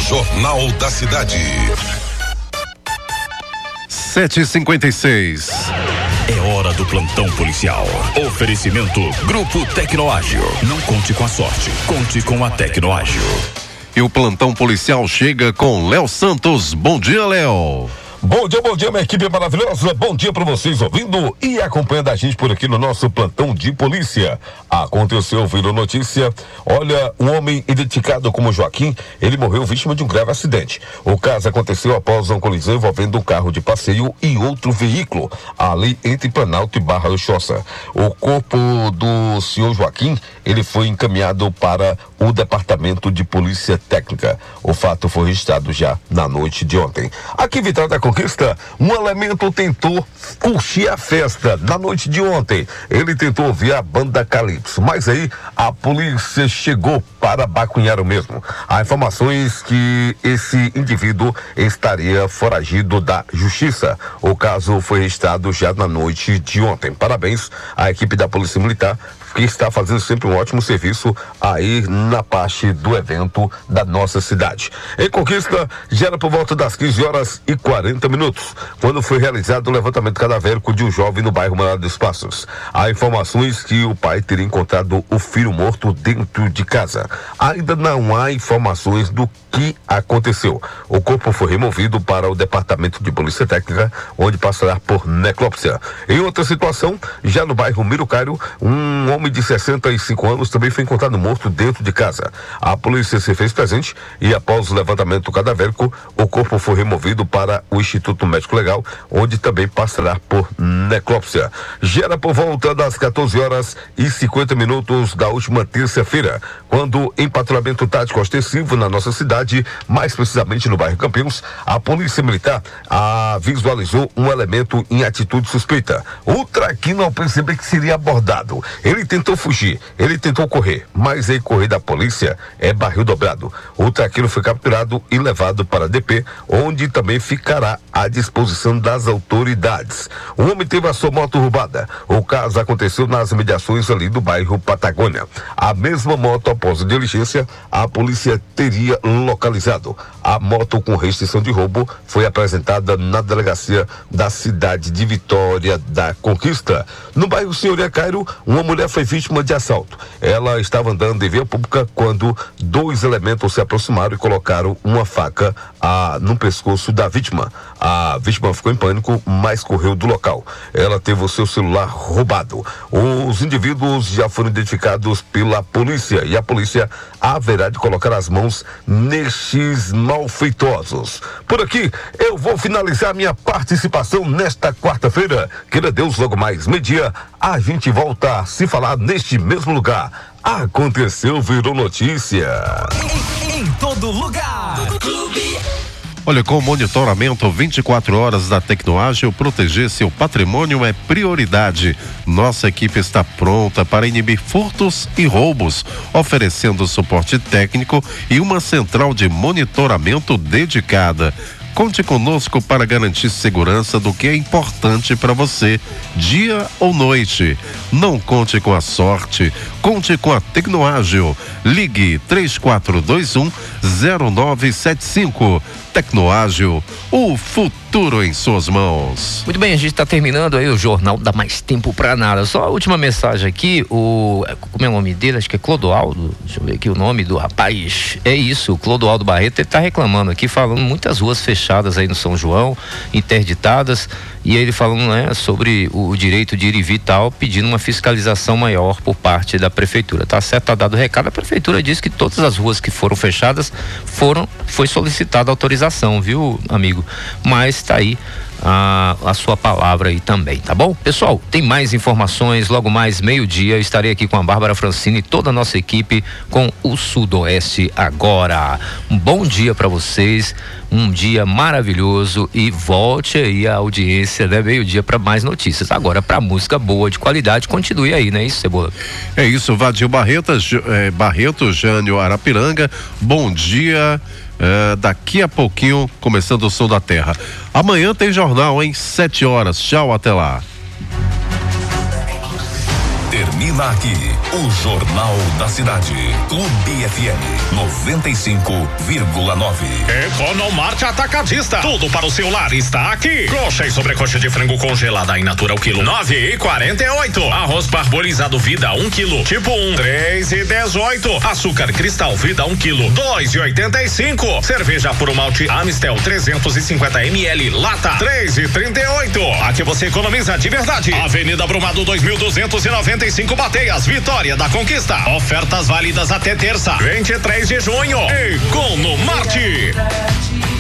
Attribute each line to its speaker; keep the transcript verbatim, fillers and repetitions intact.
Speaker 1: Jornal da Cidade.
Speaker 2: sete e cinquenta e seis.
Speaker 3: É hora do plantão policial. Oferecimento Grupo Tecnoágil. Não conte com a sorte, conte com a Tecnoágil.
Speaker 2: E o plantão policial chega com Léo Santos. Bom dia, Léo.
Speaker 4: Bom dia, bom dia, minha equipe maravilhosa. Bom dia para vocês ouvindo e acompanhando a gente por aqui no nosso plantão de polícia. Aconteceu, virou notícia. Olha, um homem identificado como Joaquim, ele morreu vítima de um grave acidente. O caso aconteceu após uma colisão envolvendo um carro de passeio e outro veículo, ali entre Planalto e Barra do Choça. O corpo do senhor Joaquim, ele foi encaminhado para o Departamento de Polícia Técnica. O fato foi registrado já na noite de ontem. Aqui, Vitória da Conquista, um elemento tentou curtir a festa na noite de ontem. Ele tentou ouvir a banda Calypso, mas aí a polícia chegou para bacunhar o mesmo. Há informações que esse indivíduo estaria foragido da justiça. O caso foi registrado já na noite de ontem. Parabéns à equipe da Polícia Militar, que está fazendo sempre um ótimo serviço aí na parte do evento da nossa cidade. Em Conquista, já era por volta das quinze horas e quarenta minutos, quando foi realizado o levantamento cadavérico de um jovem no bairro Morada dos Passos. Há informações que o pai teria encontrado o filho morto dentro de casa. Ainda não há informações do que aconteceu. O corpo foi removido para o Departamento de Polícia Técnica, onde passará por necrópsia. Em outra situação, já no bairro Mirucário, um homem de sessenta e cinco anos também foi encontrado morto dentro de casa. A polícia se fez presente e, após o levantamento cadavérico, o corpo foi removido para o Instituto Médico Legal, onde também passará por necrópsia. Já era por volta das quatorze horas e cinquenta minutos da última terça-feira, quando, em patrulhamento tático ostensivo na nossa cidade, mais precisamente no bairro Campinos, a Polícia Militar a, visualizou um elemento em atitude suspeita. O traquino, ao perceber que seria abordado, ele tentou fugir, ele tentou correr, mas em correr da polícia é barril dobrado. O traquino foi capturado e levado para a D P, onde também ficará à disposição das autoridades. O homem teve a sua moto roubada. O caso aconteceu nas mediações ali do bairro Patagônia. A mesma moto, após a diligência, a polícia teria localizado. A moto com restrição de roubo foi apresentada na delegacia da cidade de Vitória da Conquista. No bairro Senhoria Cairo, uma mulher foi vítima de assalto. Ela estava andando em via pública quando dois elementos se aproximaram e colocaram uma faca ah, no pescoço da vítima. A vítima ficou em pânico, mas correu do local. Ela teve o seu celular roubado. Os indivíduos já foram identificados pela polícia e a polícia haverá de colocar as mãos nestes malfeitosos. Por aqui, eu vou finalizar minha participação nesta quarta-feira. Queira Deus, logo mais meio-dia, a gente volta a se falar neste mesmo lugar. Aconteceu, virou notícia.
Speaker 5: Em, em todo lugar. Clube.
Speaker 2: Olha, com o monitoramento vinte e quatro horas da Tecnoágil, proteger seu patrimônio é prioridade. Nossa equipe está pronta para inibir furtos e roubos, oferecendo suporte técnico e uma central de monitoramento dedicada. Conte conosco para garantir segurança do que é importante para você, dia ou noite. Não conte com a sorte, conte com a Tecnoágil. Ligue três quatro dois um zero nove sete cinco. Tecnoágil, o futuro em suas mãos.
Speaker 6: Muito bem, a gente está terminando aí o jornal, dá mais tempo pra nada. Só a última mensagem aqui, o como é o nome dele? Acho que é Clodoaldo. Deixa eu ver aqui o nome do rapaz. É isso, o Clodoaldo Barreto, ele tá reclamando aqui, falando muitas ruas fechadas aí no São João, interditadas, e aí ele falando, né, sobre o direito de ir e vir e tal, pedindo uma fiscalização maior por parte da prefeitura. Tá certo, tá dado o recado, a prefeitura diz que todas as ruas que foram fechadas foram, foi solicitada autorização, viu, amigo? Mas tá aí a, a sua palavra aí também, tá bom? Pessoal, tem mais informações, logo mais meio-dia, estarei aqui com a Bárbara Francini e toda a nossa equipe com o Sudoeste Agora. Um bom dia para vocês, um dia maravilhoso e volte aí a audiência, né? Meio-dia para mais notícias. Agora, para música boa, de qualidade, continue aí, né? Isso, Cebola?
Speaker 2: É isso, Vadir Barreto, é, Barreto, Jânio Arapiranga, bom dia. É, daqui a pouquinho, começando o Som da Terra. Amanhã tem jornal, hein? Sete horas. Tchau, até lá.
Speaker 1: Termina
Speaker 3: Termina aqui o Jornal da Cidade. Clube F M noventa e cinco vírgula nove.
Speaker 1: Economarte Atacadista. Tudo para o seu lar está aqui. Coxa e sobrecoxa de frango congelada in natura o quilo nove e quarenta e oito. Arroz parbolizado Vida um quilo. Tipo um, três e dezoito. Açúcar cristal Vida um quilo, dois e oitenta e cinco. Cerveja puro malte Amistel trezentos e cinquenta mililitros. Lata três e trinta e oito. Aqui você economiza de verdade. Avenida Brumado dois mil duzentos e noventa e cinco Bateias, Vitória da Conquista. Ofertas válidas até terça, vinte e três de junho. Economarte.